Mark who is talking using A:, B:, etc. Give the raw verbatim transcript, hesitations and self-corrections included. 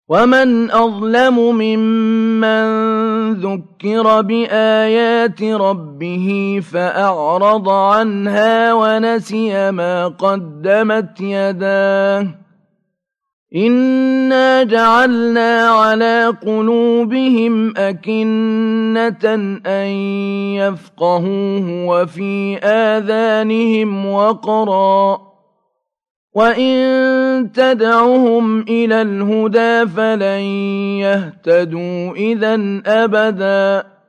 A: وَمَنْ أَظْلَمُ مِمَّن ذُكِّرَ بِآيَاتِ رَبِّهِ فَأَعْرَضَ عَنْهَا وَنَسِيَ مَا قَدَّمَتْ يَدَاهُ ۚ إِنَّا جَعَلْنَا عَلَىٰ قُلُوبِهِمْ أَكِنَّةً أَن يَفْقَهُوهُ وَفِي آذَانِهِمْ وَقْرًا ۚ وَإِن تَدْعُهُمْ إِلَى الْهُدَىٰ فَلَن يَهْتَدُوا إِذًا أَبَدًا